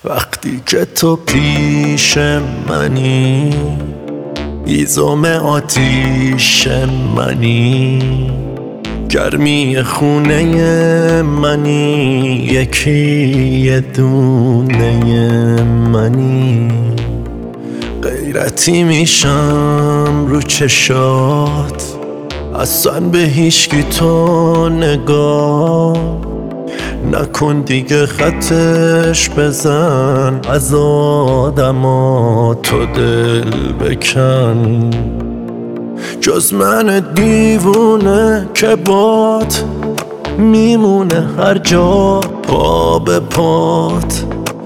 وقتی که تو پیش منی، هیزم آتیش منی، گرمی خونه منی، یکی دونه منی. غیرتی میشم رو چشات، اصلا به هیچکی تو نگاه نکن دیگه، خطش بزن از آدما تو دل بکن. جز من دیوونه که بات میمونه هر جا پا به پات.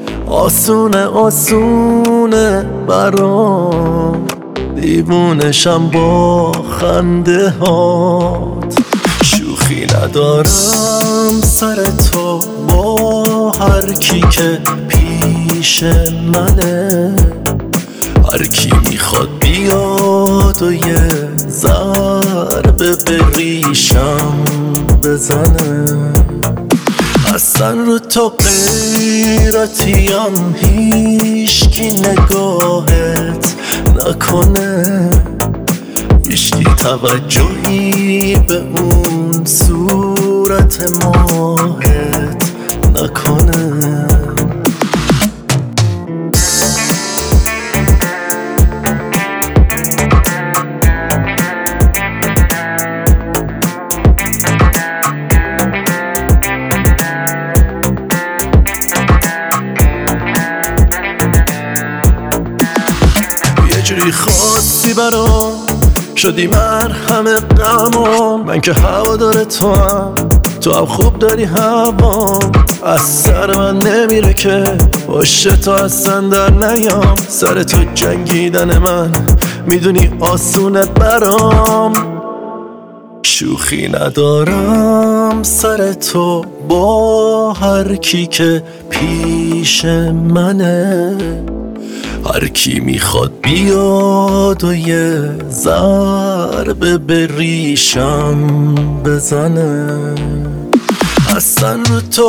آسونه برام، دیوونشم با خنده هات. شوخی ندارم سر تو با هر کی که پیش منه، هر کی میخواد بیاد و یه ضربه به ریشم بزنه. اصلا رو تو غیرتیم هیچکی نگاهت نکنه، هیچکی توجهی به اون صورت ماهت نکنه. جوری خواستی برام شدی مرهم غمام، من که هوادار تو هم، تو هم خوب داری هوام. از سر من نمیره که باشه تو اصلا در نیام، سر تو جنگیدن من میدونی آسونه برام. شوخی ندارم سر تو با هر کی که پیش منه، هر کی میخواد بیاد و یه ضربه به ریشم بزنه. اصلا رو تو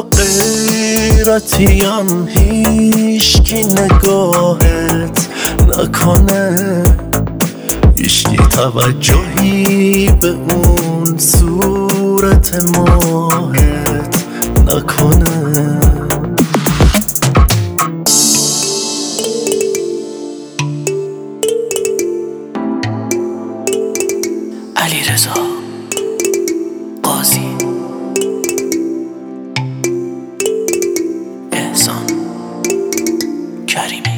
غیرتیم هیچکی نگاهت نکنه، هیچکی توجهی به اون صورت ماهت نکنه. علیرضا قاضی، احسان کریمی.